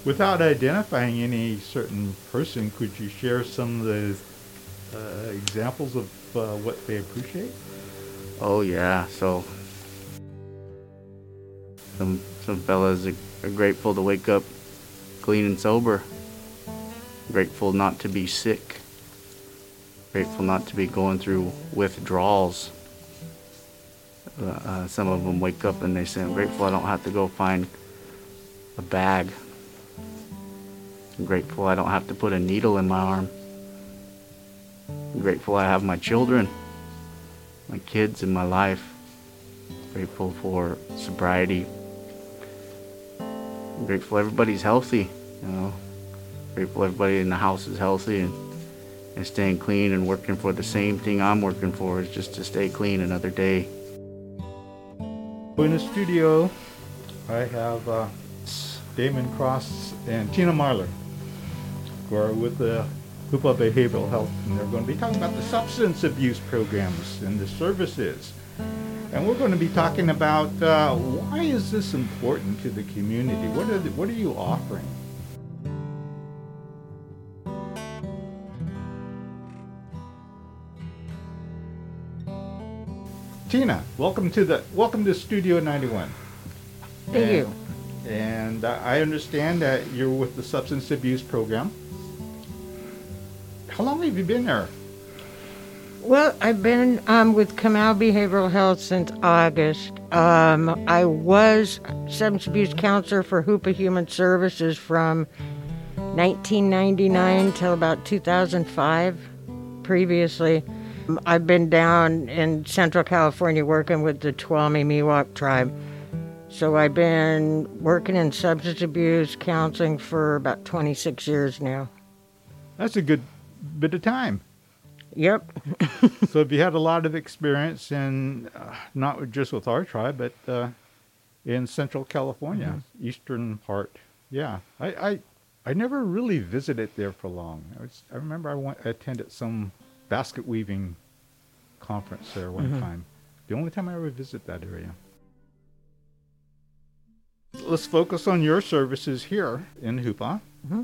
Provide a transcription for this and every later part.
Without identifying any certain person, could you share some of the examples of what they appreciate? Oh yeah, so some fellas are grateful to wake up clean and sober, grateful not to be sick, grateful not to be going through withdrawals. Some of them wake up and they say, I'm grateful I don't have to go find a bag. I'm grateful I don't have to put a needle in my arm. I'm grateful I have my children, my kids in my life. Grateful for sobriety. I'm grateful everybody's healthy, you know. Grateful everybody in the house is healthy and staying clean and working for the same thing I'm working for, is just to stay clean another day. In the studio, I have Damon Cross and Tina Marler, who are with the Hoopa Behavioral Health, and they're going to be talking about the substance abuse programs and the services. And we're going to be talking about why is this important to the community? What are you offering? Tina, welcome to Studio 91. Thank you. And I understand that you're with the substance abuse program. How long have you been there? Well, I've been with Kamau Behavioral Health since August. I was substance abuse counselor for Hoopa Human Services from 1999 till about 2005. Previously, I've been down in Central California working with the Tuolumne Miwok tribe. So I've been working in substance abuse counseling for about 26 years now. That's a good bit of time. Yep. So have you had a lot of experience in, not just with our tribe, but in Central California, eastern part? Yeah. I never really visited there for long. I remember I attended some basket weaving conference there one time. The only time I ever visit that area. Let's focus on your services here in Hoopa.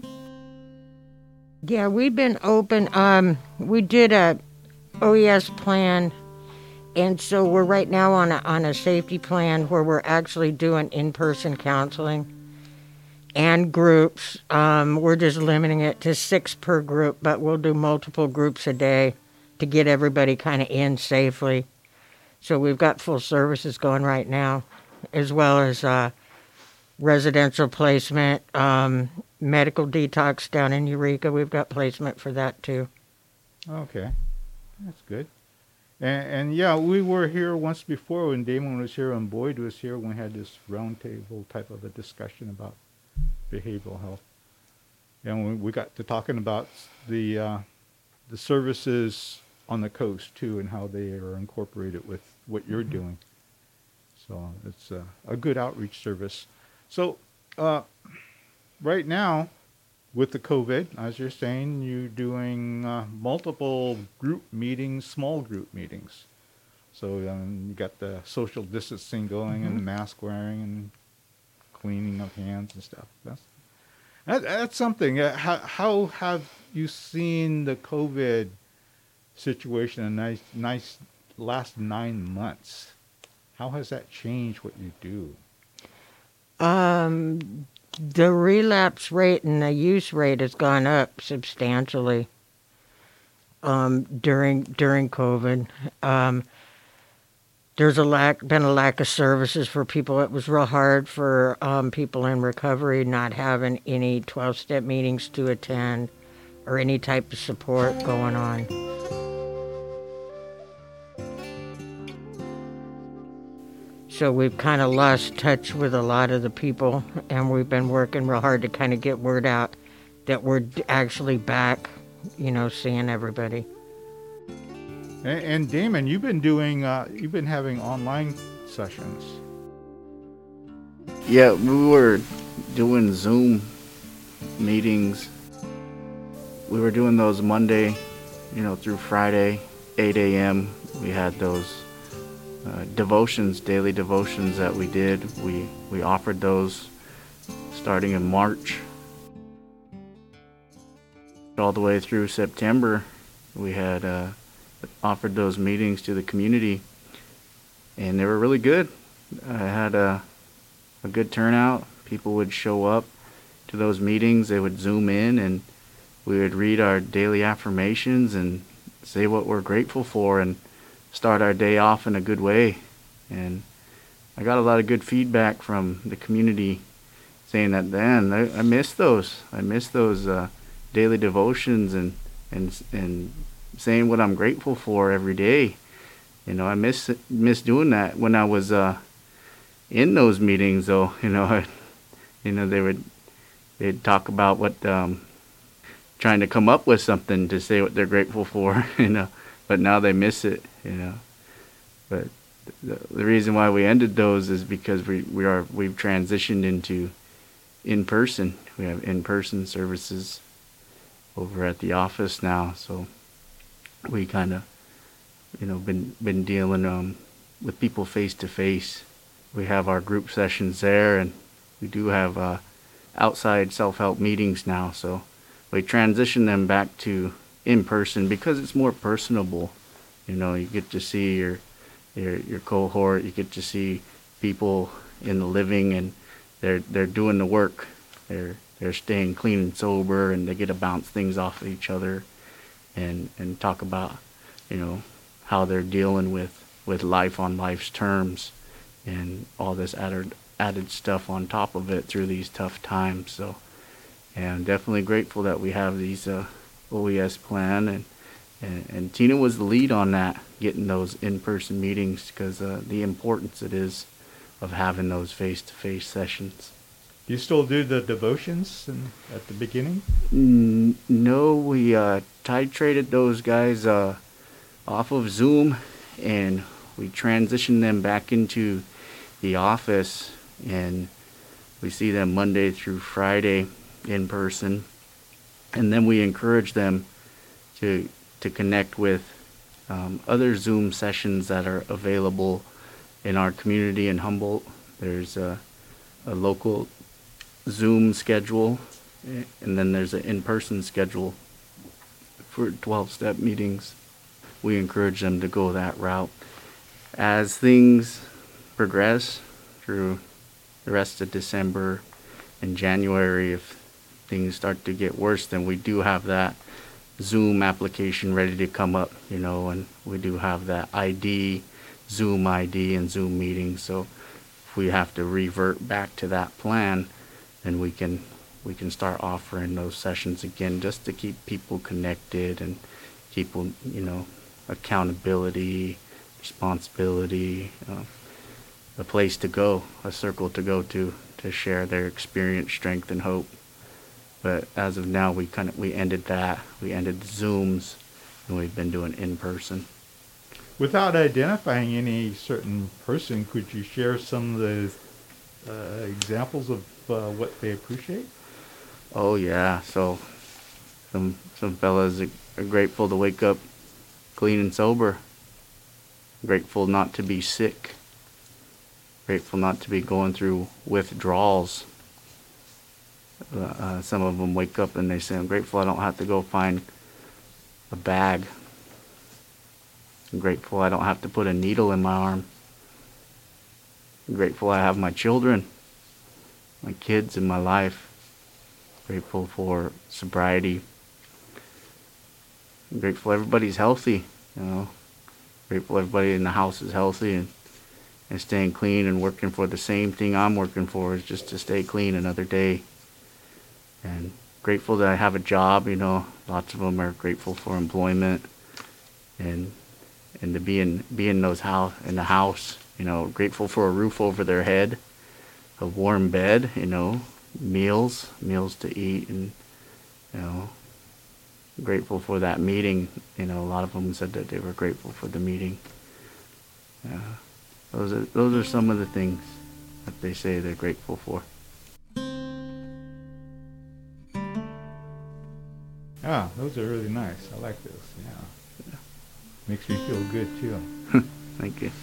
Yeah, we've been open. We did a OES plan, and so we're right now on a safety plan where we're actually doing in-person counseling and groups. We're just limiting it to 6 per group, but we'll do multiple groups a day to get everybody kind of in safely. So we've got full services going right now, as well as residential placement, medical detox down in Eureka. We've got placement for that too. Okay, that's good. And yeah, we were here once before when Damon was here and Boyd was here when we had this roundtable type of a discussion about behavioral health. And we got to talking about the services on the coast too and how they are incorporated with what you're doing. So it's a good outreach service. So right now, with the COVID, as you're saying, you're doing multiple group meetings, small group meetings. So you got the social distancing going and the mask wearing and cleaning of hands and stuff. That's something. How have you seen the COVID situation in the nice last 9 months? How has that changed what you do? The relapse rate and the use rate has gone up substantially during COVID. There's been a lack of services for people. It was real hard for people in recovery not having any 12-step meetings to attend or any type of support going on. So we've kind of lost touch with a lot of the people, and we've been working real hard to kind of get word out that we're actually back, seeing everybody. And Damon, you've been having online sessions. Yeah, we were doing Zoom meetings. We were doing those Monday, through Friday, 8 a.m. We had those daily devotions that we did. We offered those starting in March all the way through September. We had offered those meetings to the community, and they were really good. I had a good turnout. People would show up to those meetings. They would Zoom in, and we would read our daily affirmations and say what we're grateful for and start our day off in a good way. And I got a lot of good feedback from the community saying that, man, I miss those. I miss those daily devotions and saying what I'm grateful for every day. You know, I miss doing that when I was in those meetings, though. They'd talk about what trying to come up with something to say what they're grateful for, but now they miss it, But the reason why we ended those is because we've transitioned into in-person. We have in-person services over at the office now, so we kind of, been dealing with people face to face. We have our group sessions there, and we do have outside self-help meetings now, so we transition them back to in-person because it's more personable. You get to see your cohort, you get to see people in the living, and they're doing the work. They're staying clean and sober, and they get to bounce things off of each other and talk about, how they're dealing with life on life's terms and all this added stuff on top of it through these tough times. So, and I'm definitely grateful that we have these OES plan, and Tina was the lead on that, getting those in-person meetings, because the importance it is of having those face-to-face sessions. Do you still do the devotions at the beginning? No, we titrated those guys off of Zoom, and we transitioned them back into the office, and we see them Monday through Friday in person, and then we encourage them to connect with other Zoom sessions that are available in our community in Humboldt. There's a local Zoom schedule, and then there's an in-person schedule for 12-step meetings. We encourage them to go that route. As things progress through the rest of December and January, if things start to get worse, then we do have that Zoom application ready to come up, and we do have that Zoom ID and Zoom meetings. So if we have to revert back to that plan, then we can start offering those sessions again, just to keep people connected and people, accountability, responsibility, a place to go, a circle to go to share their experience, strength, and hope. But as of now, we ended that. We ended the Zooms, and we've been doing in-person. Without identifying any certain person, could you share some of the examples of what they appreciate? Oh yeah, so some fellas are grateful to wake up clean and sober. Grateful not to be sick. Grateful not to be going through withdrawals. Some of them wake up and they say, I'm grateful I don't have to go find a bag. I'm grateful I don't have to put a needle in my arm. I'm grateful I have my children, my kids in my life. Grateful for sobriety. I'm grateful everybody's healthy, Grateful everybody in the house is healthy and staying clean and working for the same thing I'm working for, is just to stay clean another day. And grateful that I have a job, lots of them are grateful for employment and to be in in the house, grateful for a roof over their head, a warm bed, meals to eat, and grateful for that meeting. A lot of them said that they were grateful for the meeting. Those are some of the things that they say they're grateful for. Ah, those are really nice. I like those. Yeah. Makes me feel good too. Thank you.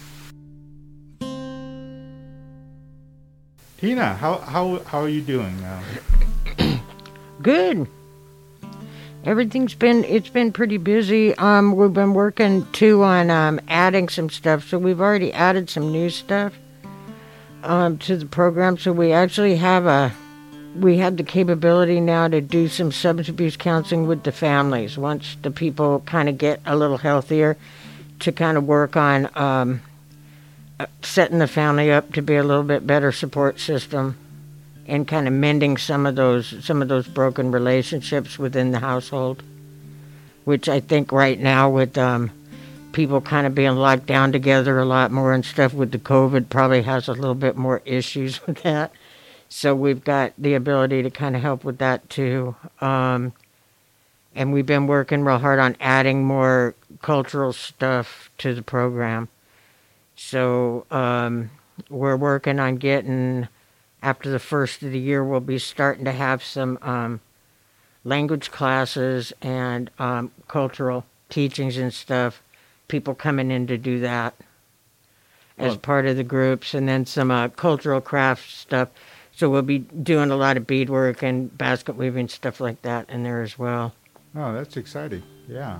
Tina, how are you doing now? Good. It's been pretty busy. We've been working too on adding some stuff. So we've already added some new stuff to the program. So we actually we have the capability now to do some substance abuse counseling with the families once the people kind of get a little healthier, to kind of work on setting the family up to be a little bit better support system, and kind of mending some of those broken relationships within the household, which I think right now with people kind of being locked down together a lot more and stuff with the COVID probably has a little bit more issues with that. So we've got the ability to kind of help with that too. And we've been working real hard on adding more cultural stuff to the program. So we're working on getting, after the first of the year, we'll be starting to have some language classes and cultural teachings and stuff. People coming in to do that as part of the groups, and then some cultural craft stuff. So we'll be doing a lot of beadwork and basket weaving, stuff like that in there as well. Oh, that's exciting. Yeah.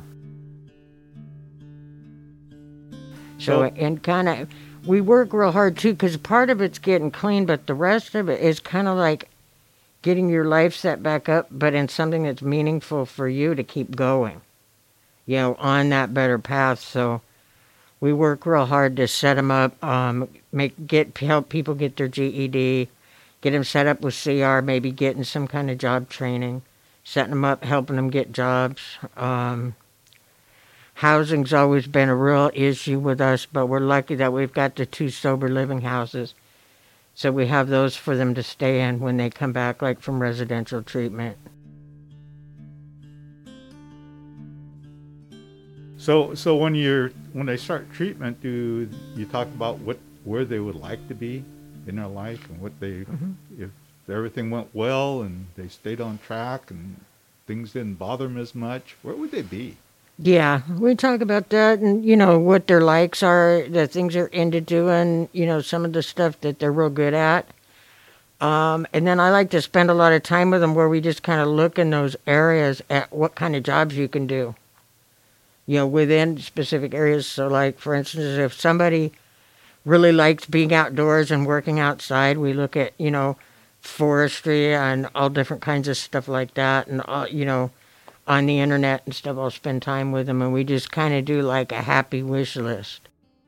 So, and kind of, we work real hard too, because part of it's getting clean, but the rest of it is kind of like getting your life set back up, but in something that's meaningful for you to keep going, on that better path. So we work real hard to set them up, help people get their GED, get them set up with CR, maybe getting some kind of job training, setting them up, helping them get jobs. Housing's always been a real issue with us, but we're lucky that we've got the 2 sober living houses. So we have those for them to stay in when they come back, like from residential treatment. So when they start treatment, do you talk about where they would like to be in their life, and if everything went well and they stayed on track and things didn't bother them as much, where would they be? Yeah, we talk about that, and what their likes are, the things they're into doing, some of the stuff that they're real good at. And then I like to spend a lot of time with them where we just kind of look in those areas at what kind of jobs you can do, within specific areas. So like, for instance, if somebody really likes being outdoors and working outside, we look at, forestry and all different kinds of stuff like that, and on the internet and stuff. I'll spend time with them, and we just kind of do like a happy wish list.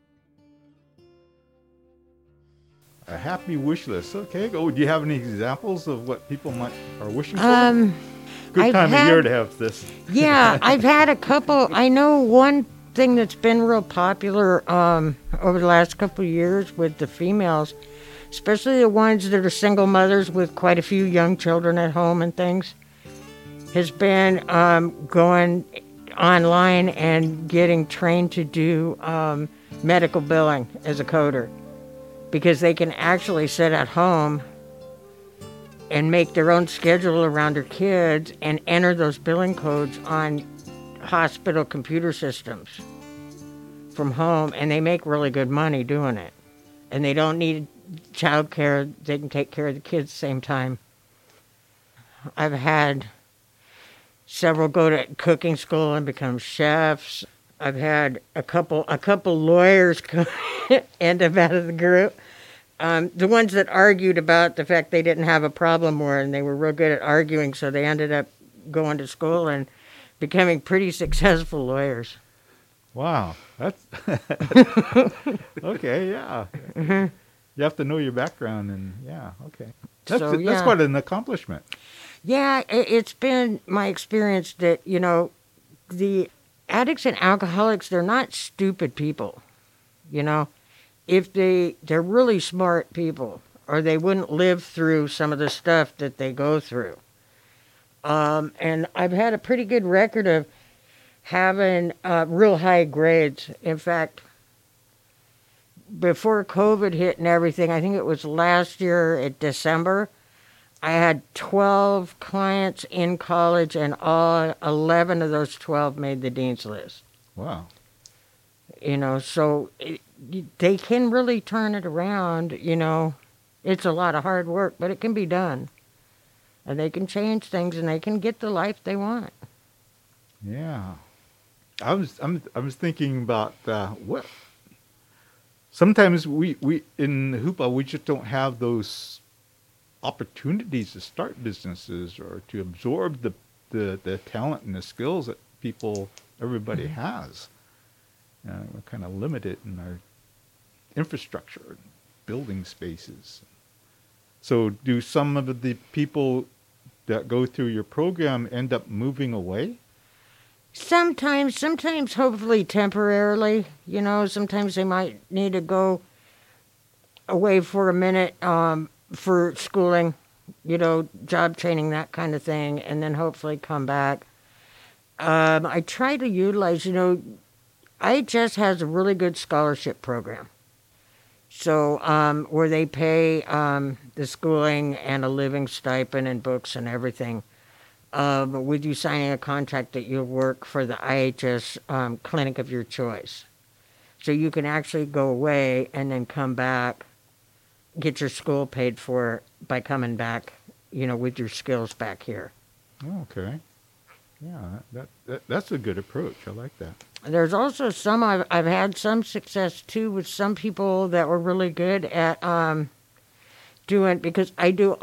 A happy wish list. Okay. Oh, do you have any examples of what people are wishing for? Good time of year to have this. Yeah, I've had a couple. I know one thing that's been real popular over the last couple of years with the females, especially the ones that are single mothers with quite a few young children at home and things, has been going online and getting trained to do medical billing as a coder, because they can actually sit at home and make their own schedule around their kids and enter those billing codes on hospital computer systems from home, and they make really good money doing it. And they don't need child care. They can take care of the kids at the same time. I've had several go to cooking school and become chefs. I've had a couple lawyers end up out of the group. The ones that argued about the fact they didn't have a problem more, and they were real good at arguing, so they ended up going to school and becoming pretty successful lawyers. Wow, that's okay. Yeah, you have to know your background, and okay. That's quite an accomplishment. Yeah, it's been my experience that, the addicts and alcoholics, they're not stupid people, If they're really smart people, or they wouldn't live through some of the stuff that they go through. And I've had a pretty good record of having real high grades. In fact, before COVID hit and everything, I think it was last year in December, I had 12 clients in college, and all 11 of those 12 made the dean's list. Wow. So they can really turn it around. It's a lot of hard work, but it can be done. And they can change things, and they can get the life they want. Yeah. I was thinking about what sometimes we in Hoopa we just don't have those opportunities to start businesses or to absorb the talent and the skills that everybody has. We're kind of limited in our infrastructure, building spaces. So do some of the people that go through your program end up moving away? Sometimes, hopefully temporarily. Sometimes they might need to go away for a minute for schooling, job training, that kind of thing, and then hopefully come back. I try to utilize, IHS has a really good scholarship program. So, where they pay the schooling and a living stipend and books and everything, with you signing a contract that you'll work for the IHS clinic of your choice. So you can actually go away and then come back, get your school paid for by coming back, with your skills back here. Oh, okay. Yeah, that's a good approach. I like that. There's also I've had some success too with some people that were really good at doing, because I do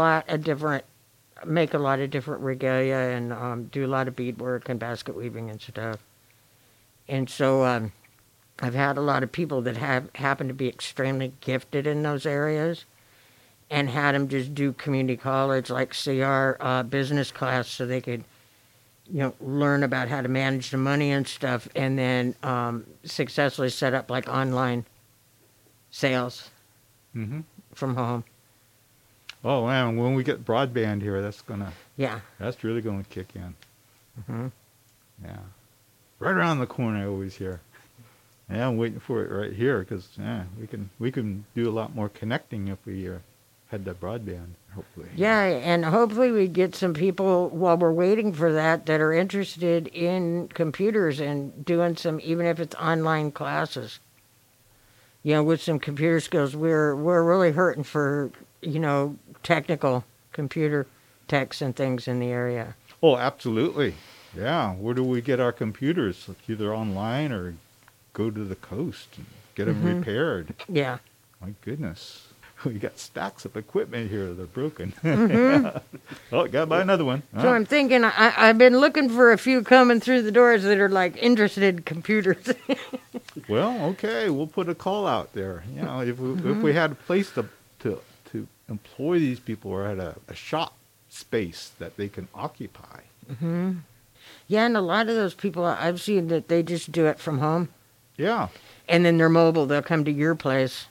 make a lot of different regalia and do a lot of beadwork and basket weaving and stuff. And so I've had a lot of people that happen to be extremely gifted in those areas, and had them just do community college, like CR business class, so they could learn about how to manage the money and stuff, and then successfully set up like online sales from home. Oh man, when we get broadband here, Yeah. that's really gonna kick in. Mm-hmm. Yeah, right around the corner. I always hear. Yeah, I'm waiting for it right here because we can do a lot more connecting if we had the broadband. Hopefully. Yeah, and hopefully we get some people while we're waiting for that are interested in computers and doing some, even if it's online classes. With some computer skills. We're really hurting for technical computer techs and things in the area. Oh, absolutely. Yeah. Where do we get our computers? Either online or go to the coast and get them repaired. Yeah. My goodness. We got stacks of equipment here that are broken. Oh, gotta buy another one. So I'm thinking I've been looking for a few coming through the doors that are like interested in computers. Well, okay, we'll put a call out there. If we had a place to employ these people, or had a shop space that they can occupy. Mm-hmm. Yeah, and a lot of those people, I've seen that they just do it from home. Yeah. And then they're mobile. They'll come to your place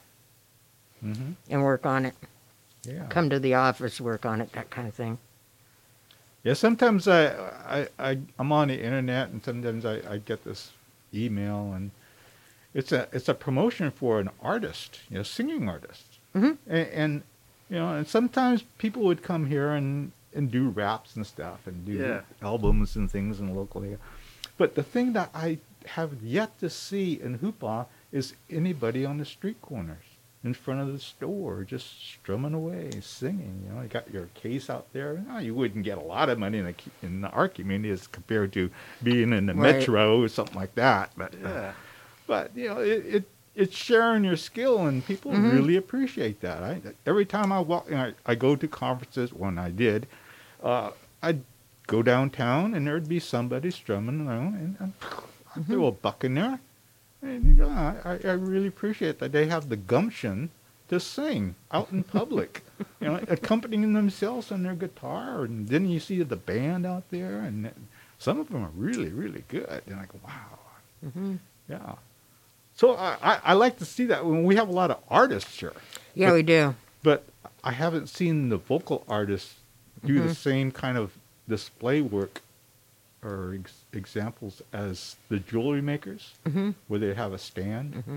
and work on it. Yeah. Come to the office, work on it, that kind of thing. Yeah, sometimes I'm on the internet, and sometimes I get this email, and it's a promotion for an artist, singing artist. And sometimes people would come here and do raps and stuff and do albums and things in the local area. But the thing that I have yet to see in Hoopa is anybody on the street corners in front of the store just strumming away, singing. You got your case out there. You wouldn't get a lot of money in our community as compared to being in the metro or something like that. But it's sharing your skill, and people really appreciate that. Every time I walk, I go to conferences. When I did, I'd go downtown, and there'd be somebody strumming around, and I'd throw a buck in there. And I really appreciate that they have the gumption to sing out in public, accompanying themselves on their guitar. And then you see the band out there, and some of them are really, really good. And I go, wow. Yeah. So I like to see that when we have a lot of artists here. Yeah, we do. But I haven't seen the vocal artists do the same kind of display work or examples as the jewelry makers, where they have a stand.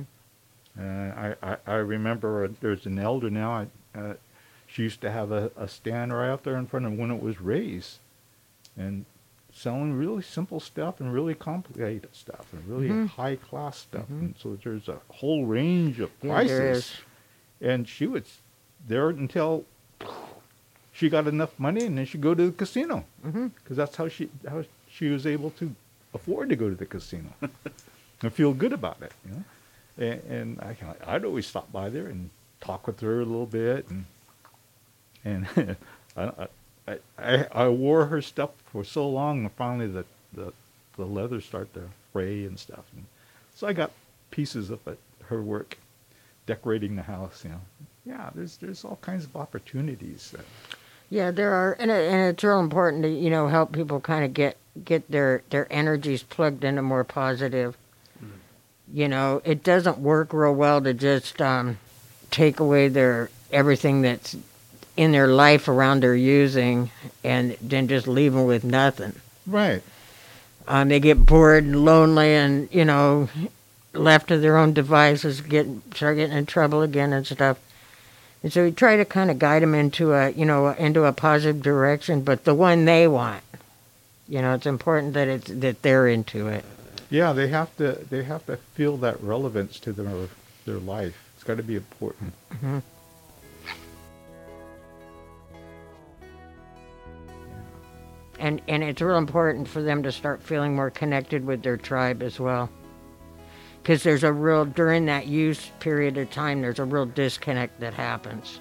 I remember there's an elder now. She used to have a stand right out there in front of when it was raised, and selling really simple stuff and really complicated stuff and really high class stuff. And so there's a whole range of prices. There is. And she was there until she got enough money, and then she'd go to the casino, because that's how she was able to afford to go to the casino and feel good about it, you know. And I'd always stop by there and talk with her a little bit, and I wore her stuff for so long, and finally the leather started to fray and stuff. And so I got pieces of it, her work, decorating the house, you know. Yeah, there's all kinds of opportunities. Yeah, there are, and it's real important to, you know, help people kind of get their energies plugged into more positive. You know, it doesn't work real well to just take away their everything that's in their life around their using and then just leave them with nothing. Right. They get bored and lonely and, you know, left to their own devices, start getting in trouble again and stuff. And so we try to kind of guide them into a positive direction, but the one they want. You know, it's important that they're into it. Yeah, they have to feel that relevance to their life. It's got to be important. Mm-hmm. And it's real important for them to start feeling more connected with their tribe as well. Because during that use period of time, there's a real disconnect that happens.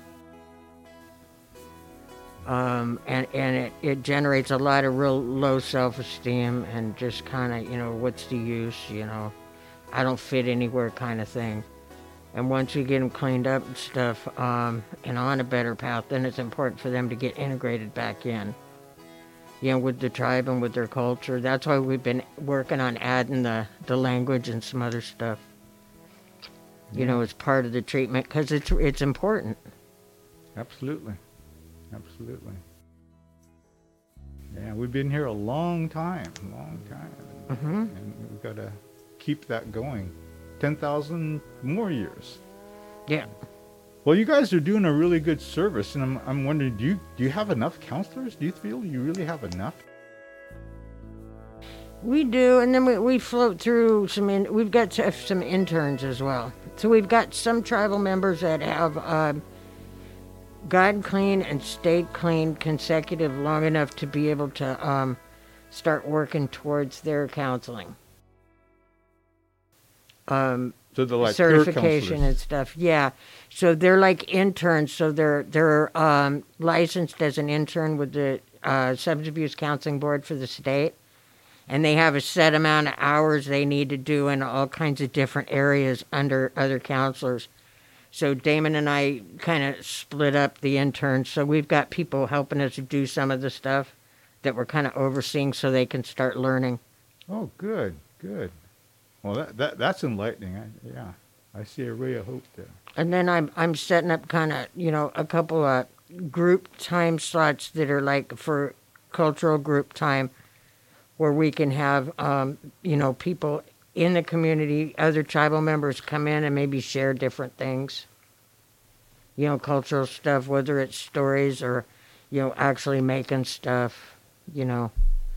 And it generates a lot of real low self-esteem and just kind of, you know, what's the use, you know, I don't fit anywhere kind of thing. And once we get them cleaned up and stuff and on a better path, then it's important for them to get integrated back in, you know, with the tribe and with their culture. That's why we've been working on adding the language and some other stuff, you know, as part of the treatment, because it's important. Absolutely. Absolutely. Yeah, we've been here a long time. Mm-hmm. And we've got to keep that going. 10,000 more years. Yeah. Well, you guys are doing a really good service, and I'm wondering, do you have enough counselors? Do you feel you really have enough? We do, and then we float through we've got some interns as well. So we've got some tribal members that have gotten clean and stayed clean consecutive long enough to be able to start working towards their counseling. So they're like certification and stuff. Yeah. So they're like interns. So they're licensed as an intern with the Substance Abuse Counseling Board for the state. And they have a set amount of hours they need to do in all kinds of different areas under other counselors. So Damon and I kind of split up the interns. So we've got people helping us do some of the stuff that we're kind of overseeing so they can start learning. Oh, good. Well, that's enlightening. I see a ray of hope there. And then I'm setting up kind of, you know, a couple of group time slots that are like for cultural group time where we can have, you know, people in the community, other tribal members come in and maybe share different things. You know, cultural stuff, whether it's stories or, you know, actually making stuff, you know.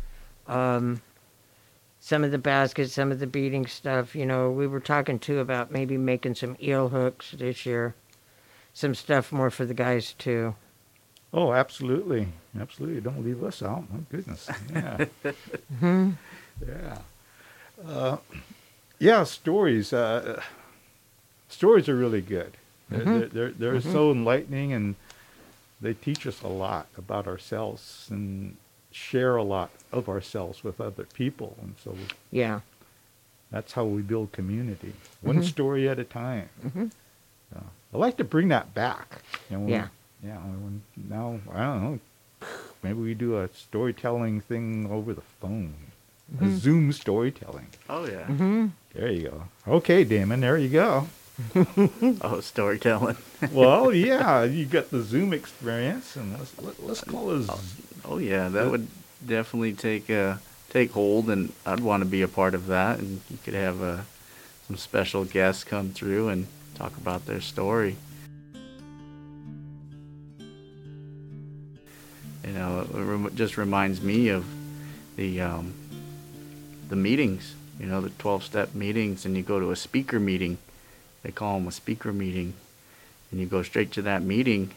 Some of the baskets, some of the beading stuff, you know, we were talking too about maybe making some eel hooks this year. Some stuff more for the guys too. Oh, absolutely. Don't leave us out. My goodness. Yeah. Mm-hmm. Yeah. Yeah, stories. Stories are really good. Mm-hmm. They're so enlightening, and they teach us a lot about ourselves and share a lot of ourselves with other people. And so yeah, that's how we build community, one story at a time. Mm-hmm. I like to bring that back. You know, yeah. Now, I don't know, maybe we do a storytelling thing over the phone. Mm-hmm. A Zoom storytelling. Oh, yeah. Mm-hmm. There you go. Okay, Damon, there you go. Oh, storytelling. Well, yeah, you got the Zoom experience, and let's call it. Oh, yeah, that would definitely take hold, and I'd want to be a part of that. And you could have some special guests come through and talk about their story. You know, it just reminds me of the meetings. You know, the 12-step meetings, and you go to a speaker meeting. They call them a speaker meeting, and you go straight to that meeting,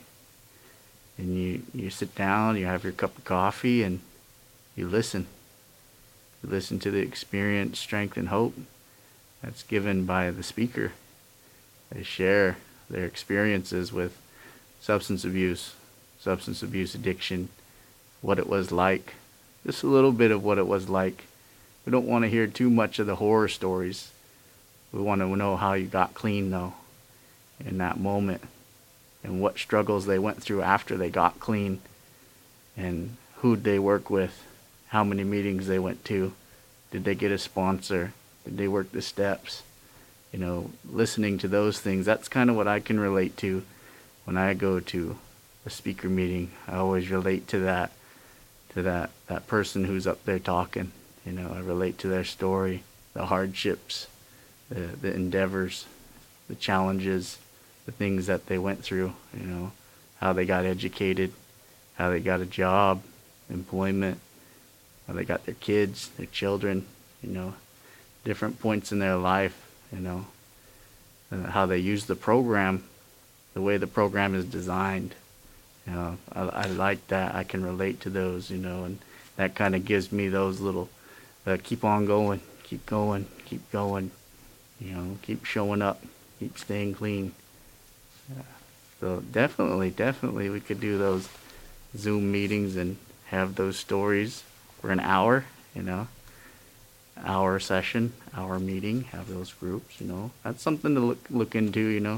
and you sit down, you have your cup of coffee, and you listen listen to the experience, strength, and hope that's given by the speaker. They share their experiences with substance abuse addiction, what it was like, just a little bit of what it was like. We don't want to hear too much of the horror stories. We want to know how you got clean, though, in that moment, and what struggles they went through after they got clean, and who'd they work with, how many meetings they went to, did they get a sponsor, did they work the steps. Listening to those things, that's kind of what I can relate to when I go to a speaker meeting. I always relate to that person who's up there talking. I relate to their story, the hardships, the endeavors, the challenges, the things that they went through, how they got educated, how they got a job, employment, how they got their kids, their children, different points in their life, how they use the program, the way the program is designed. I like that. I can relate to those, and that kind of gives me those little, keep on going, keep going, keep going, keep showing up, keep staying clean. So definitely we could do those Zoom meetings and have those stories for an hour, hour session, hour meeting, have those groups, that's something to look into,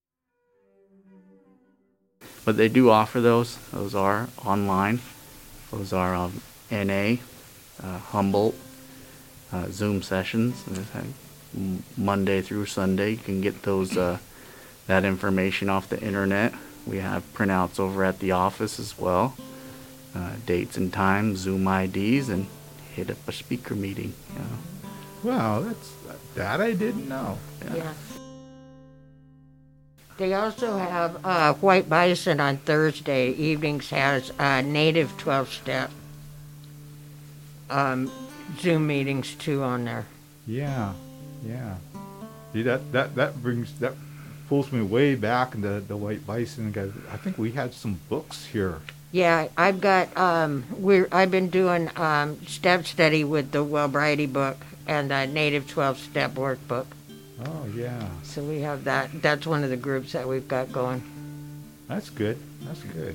But they do offer those. Those are online. Those are NA, Humboldt, Zoom sessions. Monday through Sunday, you can get those that information off the internet. We have printouts over at the office as well. Dates and times, Zoom IDs, and hit up a speaker meeting. Wow, that I didn't know. Yeah. They also have White Bison on Thursday evenings has native 12-step Zoom meetings too on there. Yeah. See, that pulls me way back into the White Bison. I think we had some books here. Yeah, I've got I've been doing step study with the Wellbriety book and the native 12-step workbook. Oh yeah. So we have that. That's one of the groups that we've got going. That's good. That's good.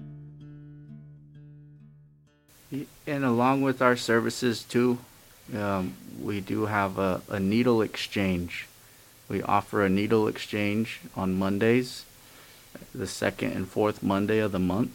And along with our services too, we do have a needle exchange. We offer a needle exchange on Mondays, the second and fourth Monday of the month.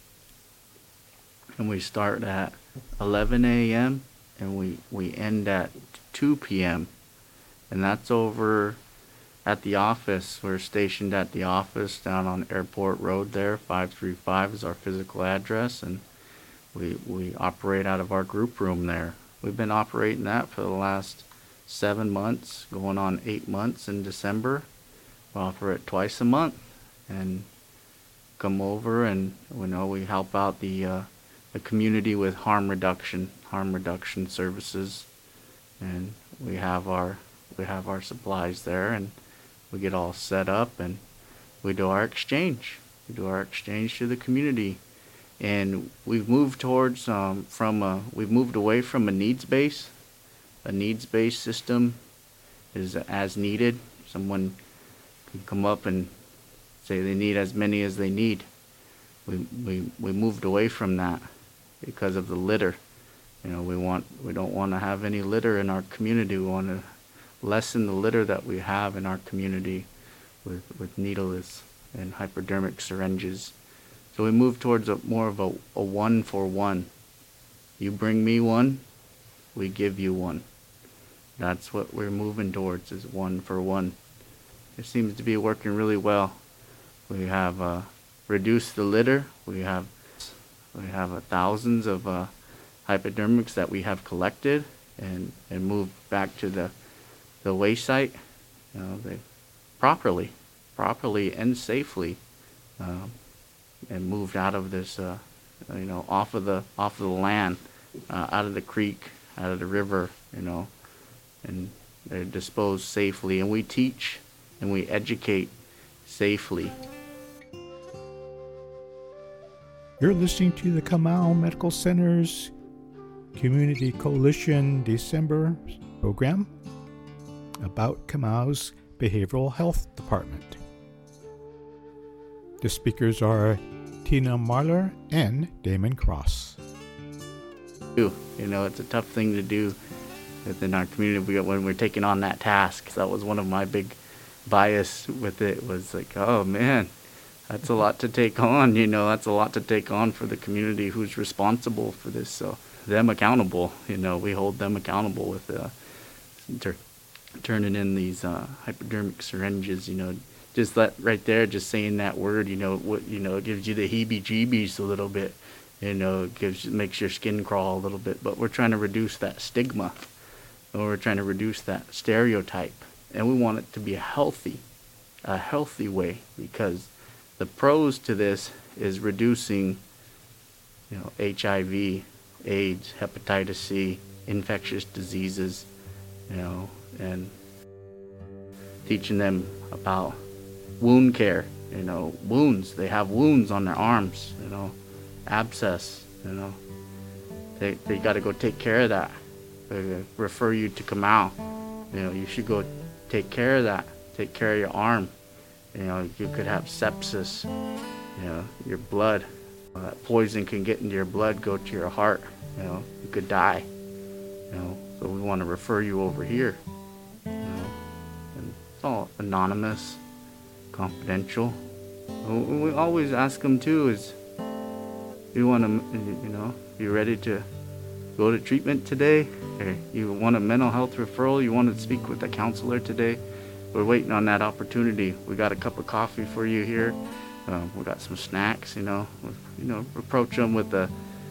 And we start at 11 a.m. and we end at 2 p.m. And that's over at the office. We're stationed at the office down on Airport Road there. 535 is our physical address, and we operate out of our group room there. We've been operating that for the last 7 months, going on 8 months in December. We offer it twice a month, and come over and we help out the community with harm reduction services, and we have our supplies there, and we get all set up, and we do our exchange. We do our exchange to the community, and we've moved towards we've moved away from a needs-based. A needs-based system is as needed. Someone can come up and say they need as many as they need. We moved away from that because of the litter. We don't want to have any litter in our community. We want to lessen the litter that we have in our community with needles and hypodermic syringes. So we move towards more of a 1-for-1. You bring me one, we give you one. That's what we're moving towards, is 1-for-1. It seems to be working really well. We have reduced the litter. We have thousands of hypodermics that we have collected and moved back to the waste site, they properly and safely, and moved out of this, off of the land, out of the creek, out of the river, and they're disposed safely. And we teach and we educate safely. You're listening to the Kamau Medical Center's Community Coalition December program about Kamau's Behavioral Health Department. The speakers are Tina Marler and Damon Cross. You know, it's a tough thing to do within our community when we're taking on that task. That was one of my big bias with it, was like, oh man, that's a lot to take on, you know, that's a lot to take on for the community who's responsible for this. So them accountable, you know, we hold them accountable with turning in these hypodermic syringes, you know, just that right there, just saying that word, you know, what, you know, it gives you the heebie-jeebies a little bit, you know, makes your skin crawl a little bit. But we're trying to reduce that stigma, and we're trying to reduce that stereotype, and we want it to be a healthy way, because the pros to this is reducing, you know, HIV, AIDS, hepatitis C, infectious diseases, you know, and teaching them about wound care, you know, wounds. They have wounds on their arms, you know, abscess, you know. They got to go take care of that. They refer you to Kamau. You know, you should go take care of that. Take care of your arm. You know, you could have sepsis, you know, your blood. That poison can get into your blood, go to your heart, you know, you could die, you know, so we want to refer you over here, you know, and it's all anonymous, confidential. We always ask them too is, you want to, you know, you ready to go to treatment today? Or you want a mental health referral? You want to speak with a counselor today? We're waiting on that opportunity. We got a cup of coffee for you here. We got some snacks, you know. Approach them with a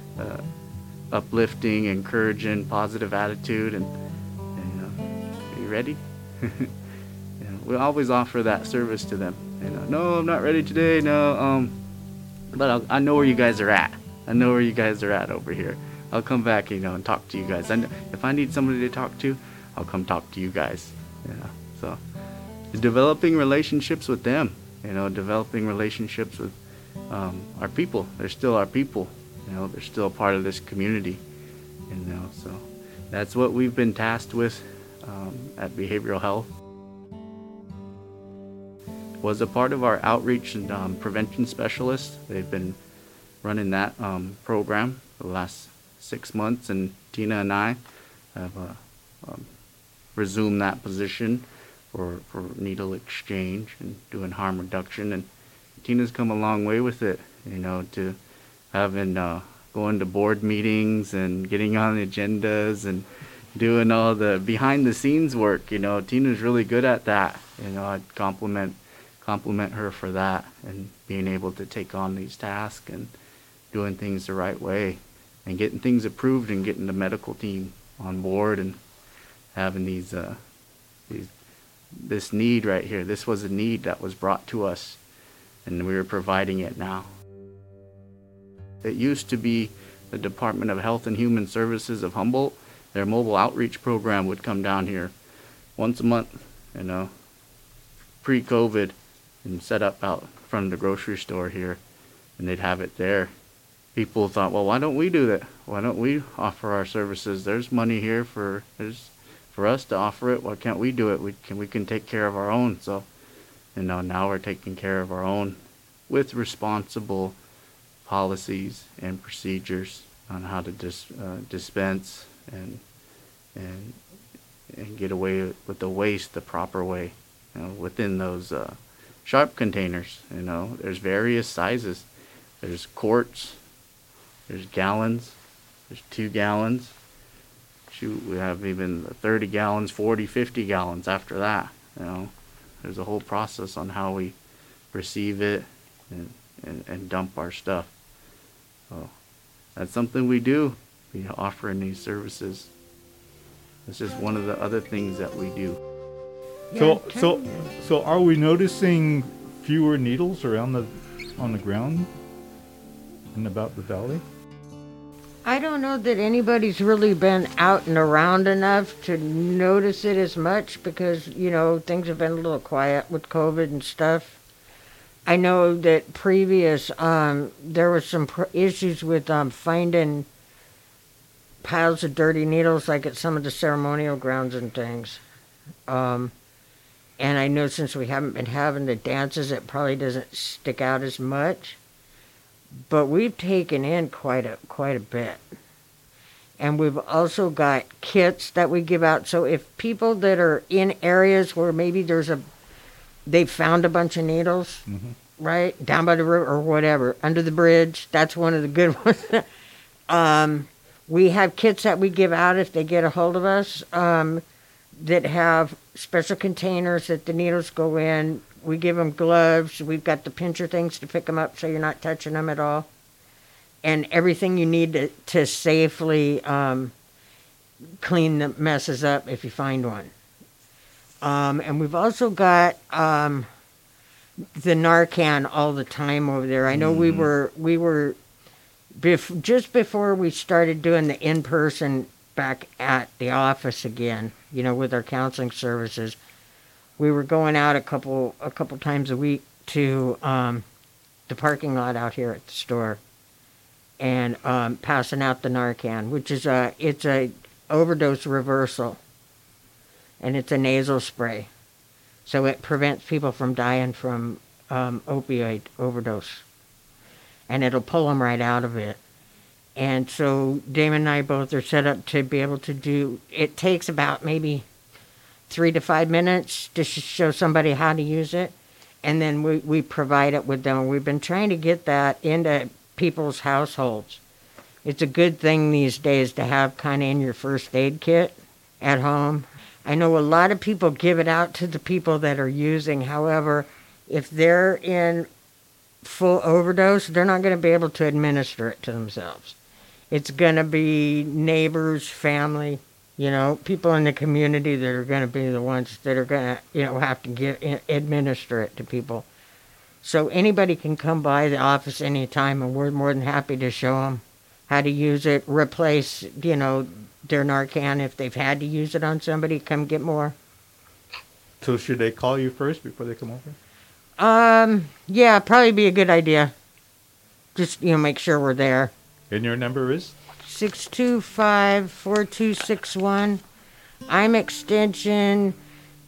uplifting, encouraging, positive attitude, and you know, are you ready? You know, we always offer that service to them. You know, no, I'm not ready today. No, but I know where you guys are at. I know where you guys are at over here. I'll come back, you know, and talk to you guys. And if I need somebody to talk to, I'll come talk to you guys. You know, so developing relationships with them. You know, developing relationships with our people. They're still our people. You know, they're still a part of this community. You know, so that's what we've been tasked with at Behavioral Health. Was a part of our outreach and prevention specialists. They've been running that program for the last 6 months, and Tina and I have resumed that position for needle exchange and doing harm reduction. And Tina's come a long way with it, you know, to having going to board meetings and getting on the agendas and doing all the behind the scenes work. You know, Tina's really good at that. You know, I'd compliment her for that, and being able to take on these tasks and doing things the right way and getting things approved and getting the medical team on board and having this need right here. This was a need that was brought to us, and we were providing it now. It used to be the Department of Health and Human Services of Humboldt. Their mobile outreach program would come down here once a month, you know, pre-COVID, and set up out front of the grocery store here, and they'd have it there. People thought, well, why don't we do that? Why don't we offer our services? There's money here for us to offer it. Why can't we do it? We can take care of our own. So, you know, now we're taking care of our own with responsible policies and procedures on how to dispense and get away with the waste the proper way, you know, within those sharp containers. You know, there's various sizes. There's quarts, there's gallons, there's 2 gallons. Shoot, we have even 30 gallons, 40, 50 gallons after that. You know, there's a whole process on how we receive it and dump our stuff. So that's something we do, offering these services. It's just one of the other things that we do. So are we noticing fewer needles around on the ground and about the valley? I don't know that anybody's really been out and around enough to notice it as much because, you know, things have been a little quiet with COVID and stuff. I know that previous, there were some issues with finding piles of dirty needles like at some of the ceremonial grounds and things. And I know since we haven't been having the dances, it probably doesn't stick out as much. But we've taken in quite a bit. And we've also got kits that we give out. So if people that are in areas where maybe they've found a bunch of needles, right, down by the river or whatever, under the bridge, that's one of the good ones. We have kits that we give out if they get a hold of us that have special containers that the needles go in. We give them gloves. We've got the pincher things to pick them up so you're not touching them at all. And everything you need to safely clean the messes up if you find one. And we've also got the Narcan all the time over there. I know we were just before we started doing the in-person back at the office again, with our counseling services, we were going out a couple times a week to the parking lot out here at the store and passing out the Narcan, which is it's a overdose reversal, and it's a nasal spray, so it prevents people from dying from opioid overdose, and it'll pull them right out of it. And so Damon and I both are set up to be able to do. It takes about maybe 3 to 5 minutes to show somebody how to use it, and then we provide it with them. We've been trying to get that into people's households. It's a good thing these days to have kind of in your first aid kit at home. I know a lot of people give it out to the people that are using. However, if they're in full overdose, they're not going to be able to administer it to themselves. It's going to be neighbors, family, people in the community that are going to be the ones that are going to, have to administer it to people. So anybody can come by the office anytime, and we're more than happy to show them how to use it, replace, their Narcan if they've had to use it on somebody, come get more. So should they call you first before they come over? Yeah, probably be a good idea. Just, make sure we're there. And your number is? 625-4261. I'm extension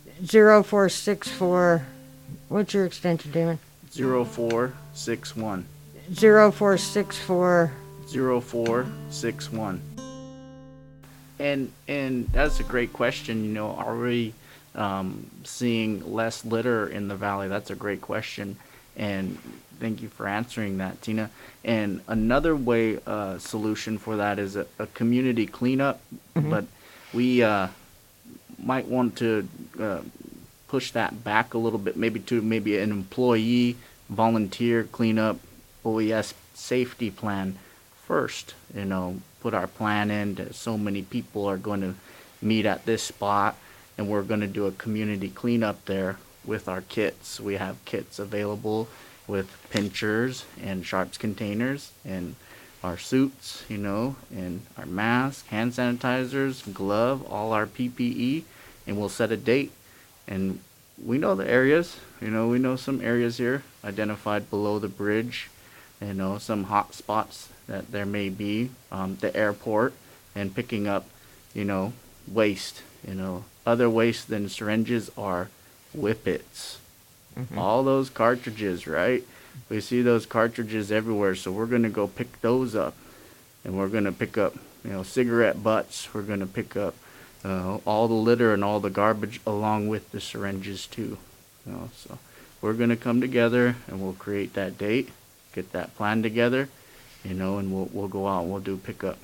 0464. What's your extension, Damon? 0461. 0464. 0461. And that's a great question. Are we seeing less litter in the valley? That's a great question, and thank you for answering that, Tina. And another way solution for that is a community cleanup, but we might want to push that back a little bit, maybe an employee volunteer cleanup OES safety plan first. Put our plan in that so many people are going to meet at this spot, and we're going to do a community cleanup there with our kits. We have kits available with pinchers and sharps containers and our suits, and our mask, hand sanitizers, glove, all our PPE, and we'll set a date. And we know the areas, we know some areas here identified below the bridge, some hot spots that there may be, the airport, and picking up, waste, other waste than syringes are whippets. All those cartridges, right? We see those cartridges everywhere, so we're going to go pick those up. And we're going to pick up, cigarette butts. We're going to pick up all the litter and all the garbage along with the syringes too. So we're going to come together and we'll create that date, get that plan together, and we'll go out and we'll do pickup.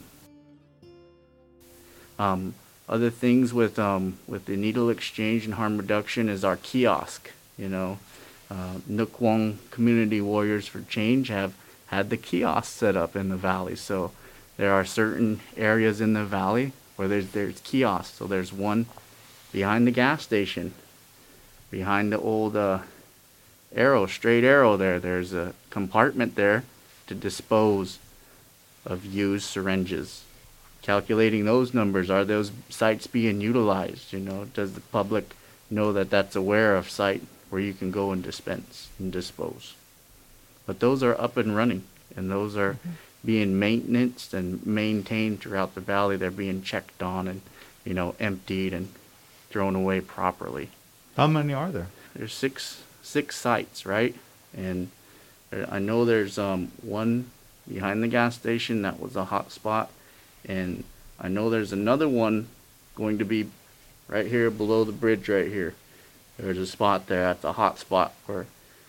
Other things with the needle exchange and harm reduction is our kiosk. Nukwoong Community Warriors for Change have had the kiosk set up in the valley. So there are certain areas in the valley where there's kiosks. So there's one behind the gas station, behind the old straight arrow there. There's a compartment there to dispose of used syringes. Calculating those numbers, are those sites being utilized? Does the public know that that's aware of site where you can go and dispense and dispose? But those are up and running, and those are being maintenance and maintained throughout the valley. They're being checked on and, emptied and thrown away properly. How many are there? There's six sites, right? And I know there's one behind the gas station that was a hot spot, and I know there's another one going to be right here below the bridge right here. There's a spot there at the hot spot where,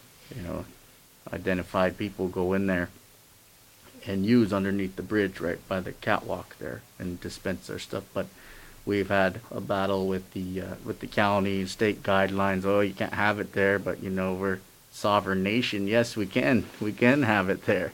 identified people go in there and use underneath the bridge right by the catwalk there and dispense their stuff. But we've had a battle with the county, state guidelines. Oh, you can't have it there, but we're sovereign nation. Yes, we can have it there.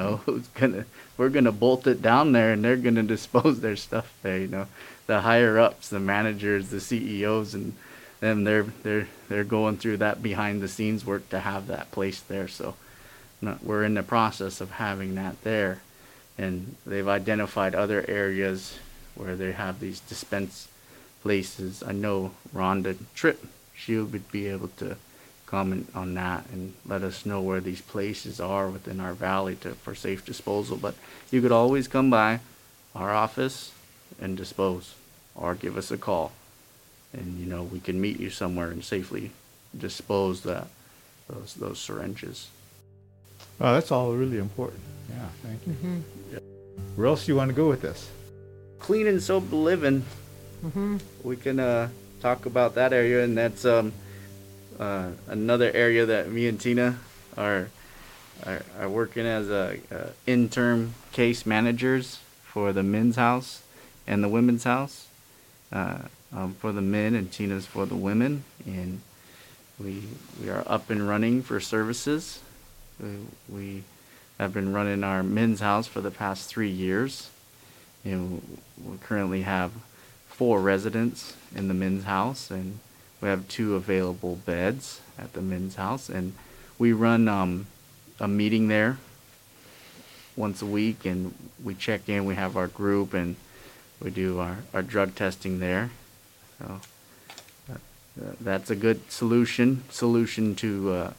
We're gonna bolt it down there, and they're gonna dispose their stuff there. The higher ups, the managers, the CEOs, and them, they're going through that behind the scenes work to have that place there. So we're in the process of having that there, and they've identified other areas where they have these dispense places. I know Rhonda Tripp, she would be able to comment on that and let us know where these places are within our valley for safe disposal. But you could always come by our office and dispose, or give us a call, and we can meet you somewhere and safely dispose those syringes. Oh, that's all really important. Yeah, thank you. Where else do you want to go with this? Clean and sober living. We can talk about that area, and that's another area that me and Tina are working as interim case managers for the men's house and the women's house. For the men, and Tina's for the women, and we are up and running for services. We have been running our men's house for the past 3 years, and we currently have 4 residents in the men's house, and we have 2 available beds at the men's house, and we run a meeting there once a week, and we check in. We have our group, and we do our drug testing there. So that's a good solution to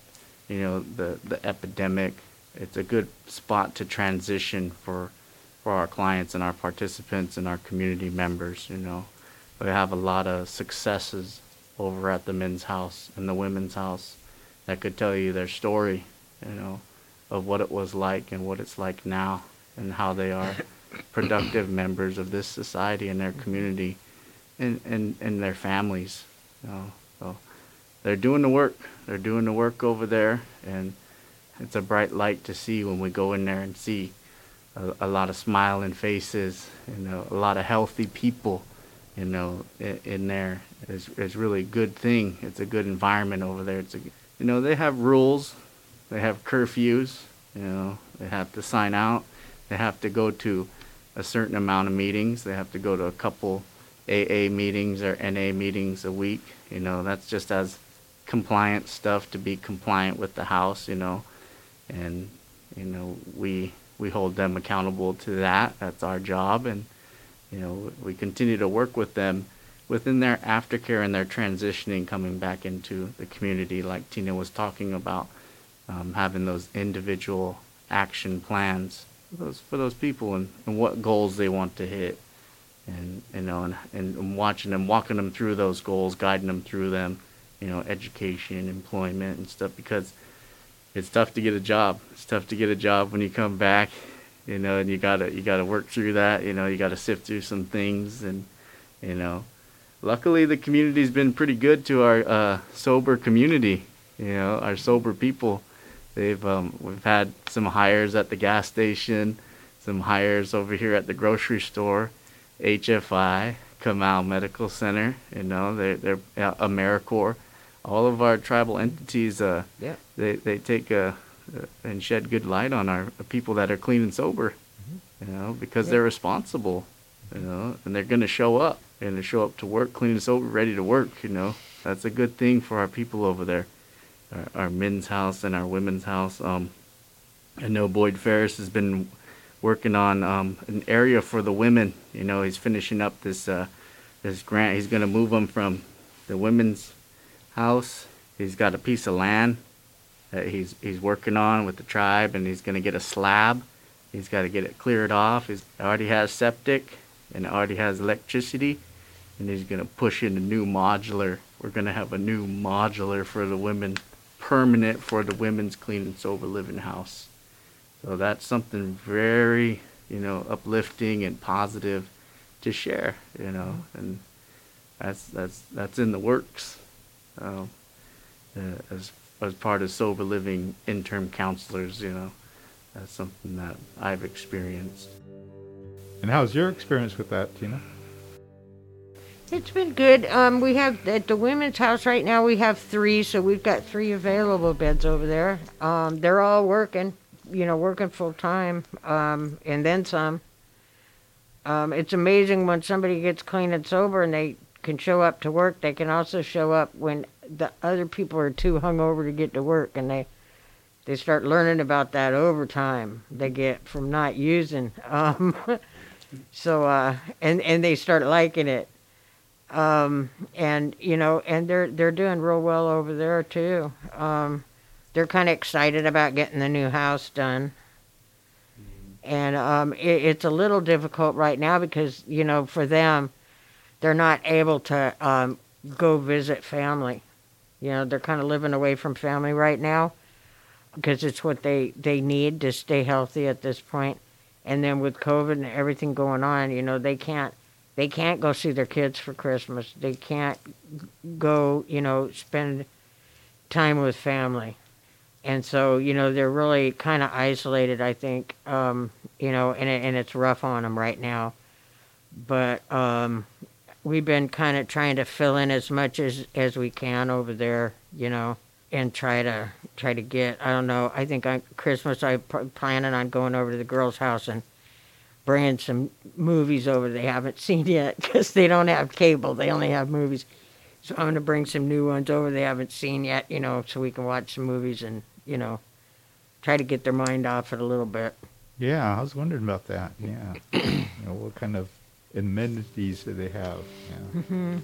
the epidemic. It's a good spot to transition for our clients and our participants and our community members. We have a lot of successes over at the men's house and the women's house that could tell you their story, of what it was like and what it's like now, and how they are productive members of this society and their community and their families. So they're doing the work. They're doing the work over there, and it's a bright light to see when we go in there and see a lot of smiling faces, a lot of healthy people, in there. It's really a good thing. It's a good environment over there. They have rules. They have curfews. They have to sign out. They have to go to a certain amount of meetings. They have to go to a couple AA meetings or NA meetings a week. That's just as compliant stuff to be compliant with the house, and we hold them accountable to that. That's our job, and we continue to work with them within their aftercare and their transitioning, coming back into the community, like Tina was talking about, having those individual action plans for those people, and what goals they want to hit, and watching them, walking them through those goals, guiding them through them, education, employment, and stuff, because it's tough to get a job. It's tough to get a job when you come back, and you gotta work through that. You gotta sift through some things, and luckily the community's been pretty good to our sober community. Our sober people. We've had some hires at the gas station, some hires over here at the grocery store, HFI, Kamau Medical Center. They're AmeriCorps. All of our tribal entities, they take and shed good light on our people that are clean and sober, because they're responsible, and they're going to show up. They're going to show up to work clean and sober, ready to work. That's a good thing for our people over there. Our men's house and our women's house. I know Boyd Ferris has been working on an area for the women. He's finishing up this grant. He's going to move them from the women's house. He's got a piece of land that he's working on with the tribe, and he's going to get a slab. He's got to get it cleared off. He already has septic and already has electricity, and he's going to push in a new modular. We're going to have a new modular for the women, permanent for the women's clean and sober living house. So that's something very, uplifting and positive to share, and that's in the works. As part of sober living interim counselors, that's something that I've experienced. And how's your experience with that, Tina? It's been good. We have at the women's house right now. We have 3, so we've got 3 available beds over there. They're all working, working full time, and then some. It's amazing when somebody gets clean and sober and they can show up to work. They can also show up when the other people are too hungover to get to work, and they start learning about that overtime they get from not using. So and they start liking it. And they're doing real well over there too. They're kind of excited about getting the new house done. And it's a little difficult right now because, for them, they're not able to go visit family. They're kind of living away from family right now because it's what they need to stay healthy at this point. And then with COVID and everything going on, they can't go see their kids for Christmas. They can't go, spend time with family. And so, they're really kind of isolated, I think, and it's rough on them right now. But we've been kind of trying to fill in as much as we can over there, and try to get, I don't know, I think on Christmas I'm planning on going over to the girls' house and bringing some movies over they haven't seen yet because they don't have cable. They only have movies. So I'm going to bring some new ones over they haven't seen yet, so we can watch some movies and, try to get their mind off it a little bit. Yeah, I was wondering about that. Yeah. What kind of amenities do they have? Yeah. Mm-hmm.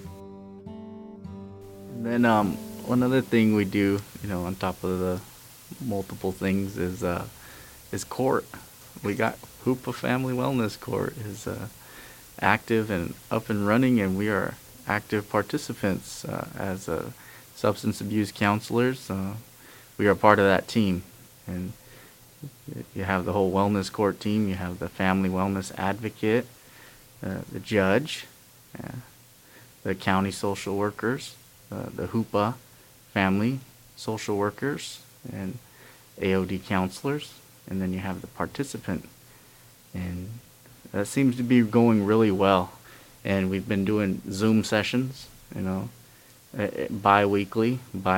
And then one other thing we do, on top of the multiple things is court. We got Hoopa Family Wellness Court is active and up and running, and we are active participants as substance abuse counselors. We are part of that team, and you have the whole wellness court team. You have the family wellness advocate, the judge, the county social workers, the Hoopa family social workers, and AOD counselors, and then you have the participant. And that seems to be going really well. And we've been doing Zoom sessions, bi-weekly,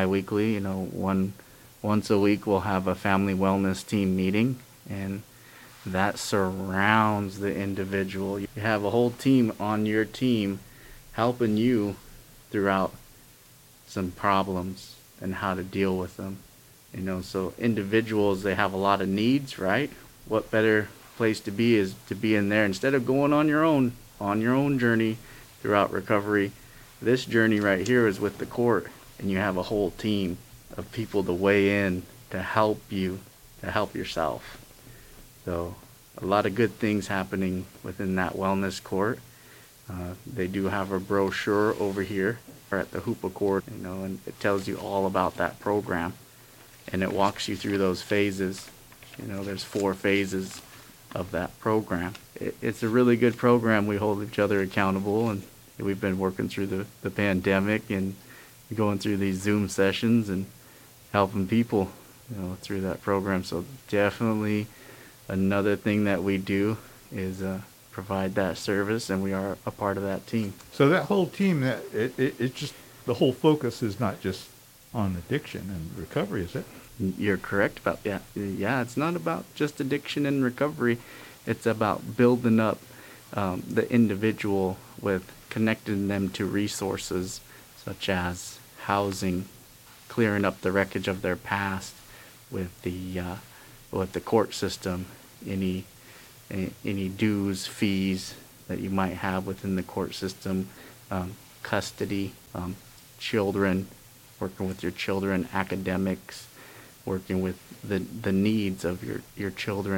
once a week we'll have a family wellness team meeting, and that surrounds the individual. You have a whole team on your team helping you throughout some problems and how to deal with them. So individuals, they have a lot of needs, right? What better place to be is to be in there instead of going on your own journey throughout recovery. This journey right here is with the court, and you have a whole team of people to weigh in to help you, to help yourself. So a lot of good things happening within that wellness court. They do have a brochure over here at the Hoopa Court, and it tells you all about that program, and it walks you through those phases. There's 4 phases of that program. It's a really good program. We hold each other accountable, and we've been working through the pandemic and going through these Zoom sessions and helping people, through that program. So definitely another thing that we do is provide that service, and we are a part of that team. So that whole team, it just, the whole focus is not just on addiction and recovery, is it? You're correct about that. Yeah, it's not about just addiction and recovery. It's about building up the individual with connecting them to resources such as housing, clearing up the wreckage of their past with the court system, any dues, fees that you might have within the court system, custody, children, working with your children, academics, working with the needs of your children,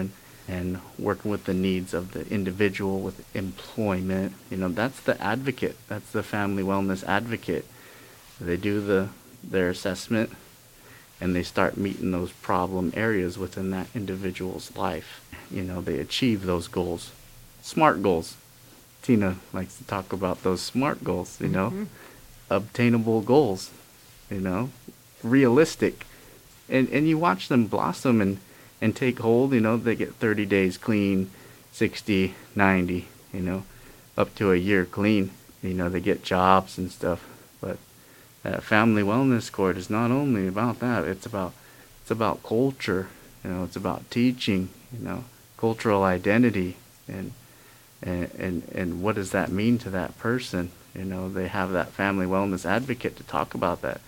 and working with the needs of the individual with employment. That's the advocate. That's the family wellness advocate. They do their assessment, and they start meeting those problem areas within that individual's life. They achieve those goals. SMART goals. Tina likes to talk about those SMART goals, obtainable goals, realistic. And you watch them blossom and take hold. They get 30 days clean, 60, 90, up to a year clean. They get jobs and stuff. But that family wellness court is not only about that. It's about culture. It's about teaching. Cultural identity, and what does that mean to that person? They have that family wellness advocate to talk about that.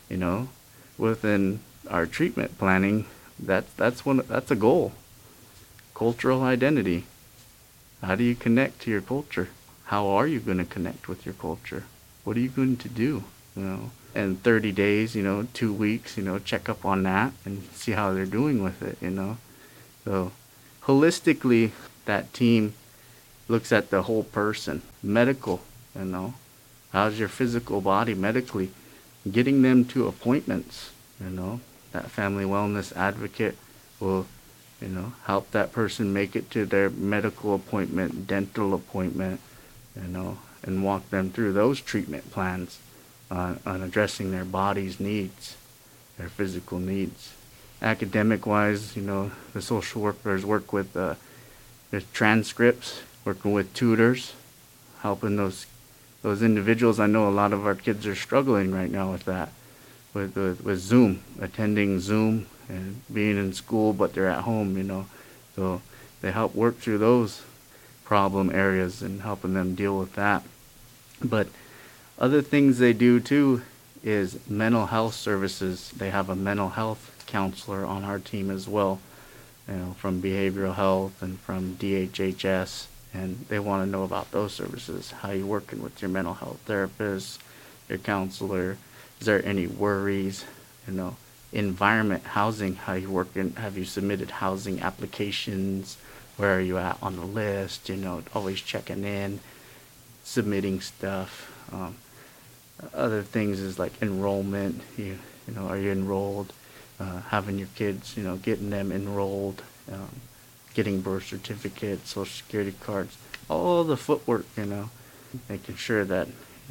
Within our treatment planning, that's a goal. Cultural identity. How do you connect to your culture? How are you going to connect with your culture? What are you going to do? And 30 days, 2 weeks, check up on that and see how they're doing with it. So holistically, that team looks at the whole person. Medical, how's your physical body medically? Getting them to appointments, that family wellness advocate will, help that person make it to their medical appointment, dental appointment, and walk them through those treatment plans on addressing their body's needs, their physical needs. Academic-wise, the social workers work with the transcripts, working with tutors, helping those individuals. I know a lot of our kids are struggling right now with that, with Zoom, attending Zoom and being in school, but they're at home, So they help work through those problem areas and helping them deal with that. But other things they do too is mental health services. They have a mental health counselor on our team as well, from behavioral health and from DHHS, and they want to know about those services. How you working with your mental health therapist, your counselor? Is there any worries? Environment, housing, how you working? Have you submitted housing applications? Where are you at on the list? Always checking in, submitting stuff. Other things is like enrollment. Are you enrolled? Having your kids, getting them enrolled, getting birth certificates, social security cards, all the footwork, making sure that,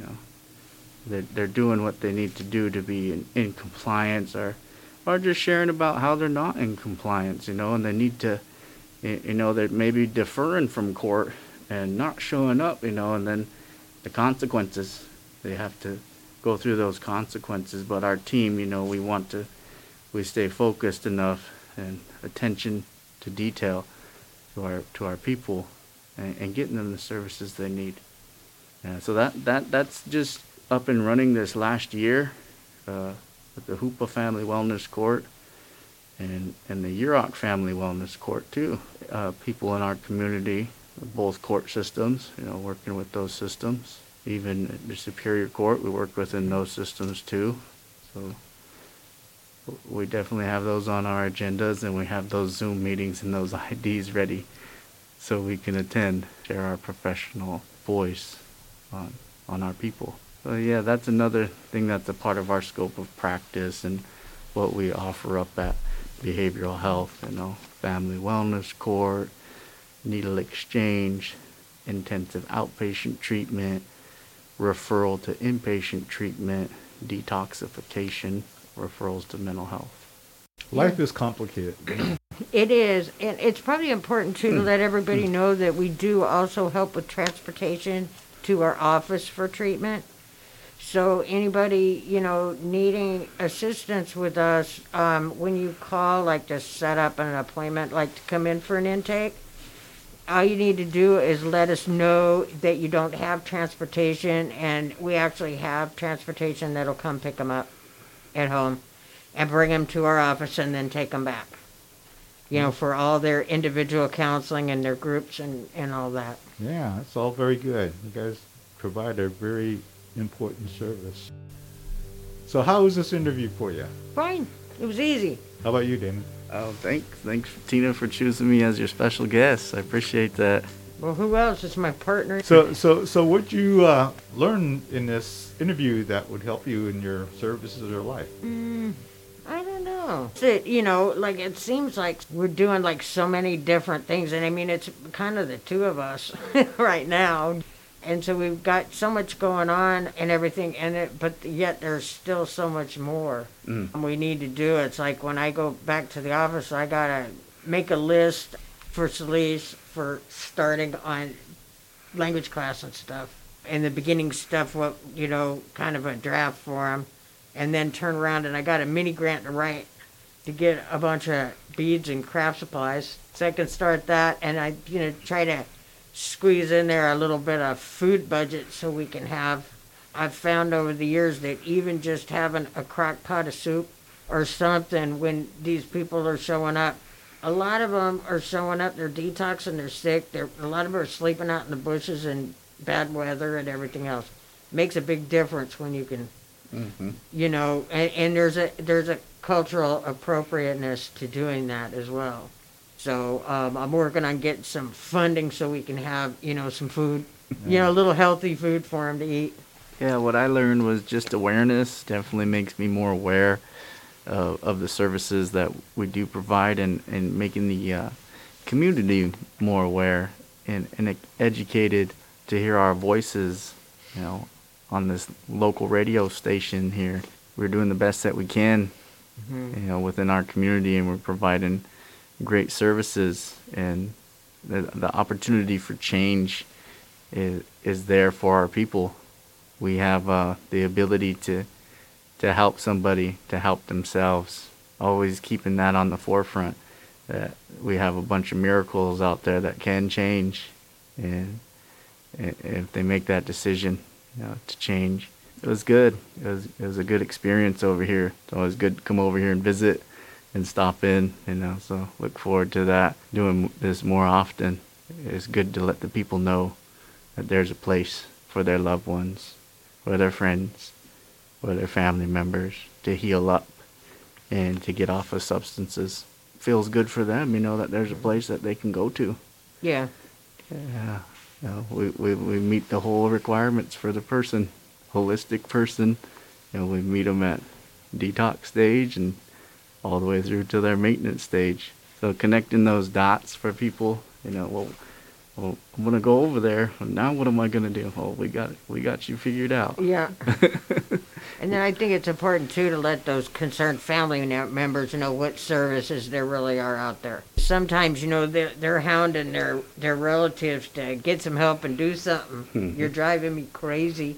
they're doing what they need to do to be in compliance, or just sharing about how they're not in compliance, and they need to, they're maybe deferring from court and not showing up, and then the consequences, they have to go through those consequences. But our team, we stay focused enough and attention to detail to our people, and getting them the services they need. So that's just up and running this last year with the Hoopa Family Wellness Court and the Yurok Family Wellness Court too. People in our community, both court systems, working with those systems. Even the Superior Court, we work within those systems too. So we definitely have those on our agendas, and we have those Zoom meetings and those IDs ready so we can attend, share our professional voice on our people. So yeah, that's another thing that's a part of our scope of practice and what we offer up at behavioral health, family wellness court, needle exchange, intensive outpatient treatment, referral to inpatient treatment, detoxification, referrals to mental health. Life is complicated. It is, and it's probably important too to let everybody know that we do also help with transportation to our office for treatment. So anybody, needing assistance with us, when you call, like to set up an appointment, like to come in for an intake, all you need to do is let us know that you don't have transportation, and we actually have transportation that'll come pick them up at home and bring them to our office and then take them back, for all their individual counseling and their groups and all that. Yeah, that's all very good. You guys provide a very important service. So how was this interview for you? Fine. It was easy. How about you, Damon? Oh, thanks, Tina, for choosing me as your special guest. I appreciate that. Well, who else is my partner? So what'd you learn in this interview that would help you in your services or life? I don't know. Like it seems like we're doing like so many different things, and I mean it's kind of the two of us right now, and so we've got so much going on and everything, but yet there's still so much more we need to do. It's like when I go back to the office, I gotta make a list for Celeste for starting on language class and stuff, and the beginning stuff, kind of a draft for them. And then turn around and I got a mini grant to write to get a bunch of beads and craft supplies. So I can start that, and I, try to squeeze in there a little bit of food budget so we can have. I've found over the years that even just having a crock pot of soup or something when these people are showing up, a lot of them are showing up, they're detoxing, they're sick, a lot of them are sleeping out in the bushes in bad weather and everything else. Makes a big difference when you can. Mm-hmm. And there's a cultural appropriateness to doing that as well. So I'm working on getting some funding so we can have, some food, a little healthy food for them to eat. Yeah, what I learned was just awareness definitely makes me more aware of the services that we do provide, and making the community more aware and educated to hear our voices, on this local radio station here. We're doing the best that we can, within our community, and we're providing great services, and the opportunity for change is there for our people. We have the ability to help somebody, to help themselves, always keeping that on the forefront, that we have a bunch of miracles out there that can change, and if they make that decision, to change. It was good. It was a good experience over here. It's always good to come over here and visit and stop in, so look forward to that, doing this more often. It's good to let the people know that there's a place for their loved ones, for their friends, for their family members to heal up and to get off of substances. It feels good for them, that there's a place that they can go to. Yeah. Yeah. We meet the whole requirements for the person, holistic person. We meet them at detox stage and all the way through to their maintenance stage. So connecting those dots for people, well, I'm gonna go over there. Now what am I gonna do? Oh, we got you figured out. Yeah. And then I think it's important too to let those concerned family members know what services there really are out there. Sometimes they're hounding their relatives to get some help and do something. You're driving me crazy.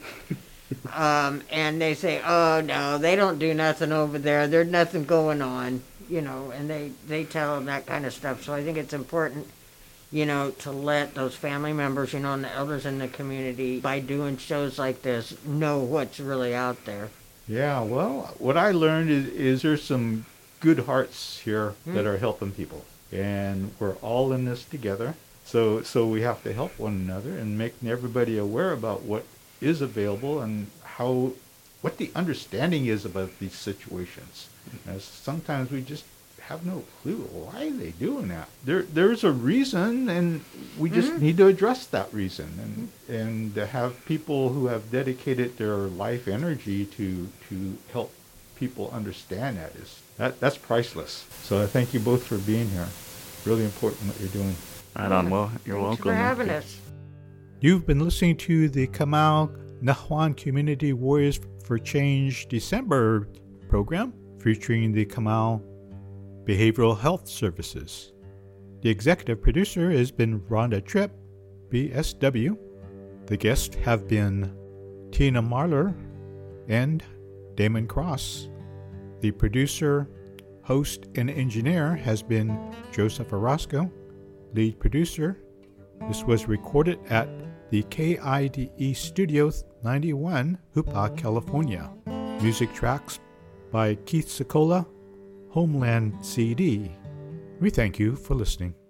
And they say, oh no, they don't do nothing over there. There's nothing going on. And they tell them that kind of stuff. So I think it's important, to let those family members, and the elders in the community, by doing shows like this, know what's really out there. Yeah, well, what I learned is there's some good hearts here that are helping people, and we're all in this together. So we have to help one another and making everybody aware about what is available and what the understanding is about these situations. As sometimes we just have no clue why are they doing that. There's a reason, and we just need to address that reason, and to have people who have dedicated their life energy to help people understand that's priceless. So I thank you both for being here. Really important what you're doing. Right on. Well, you're Thanks welcome. for having us. You've been listening to the Kamal Nahuan Community Warriors for Change December program featuring the Kamal Behavioral Health Services. The executive producer has been Rhonda Tripp, BSW. The guests have been Tina Marler and Damon Cross. The producer, host, and engineer has been Joseph Orozco. Lead producer. This was recorded at the KIDE Studio 91, Hoopa, California. Music tracks by Keith Sicola, Homeland CD. We thank you for listening.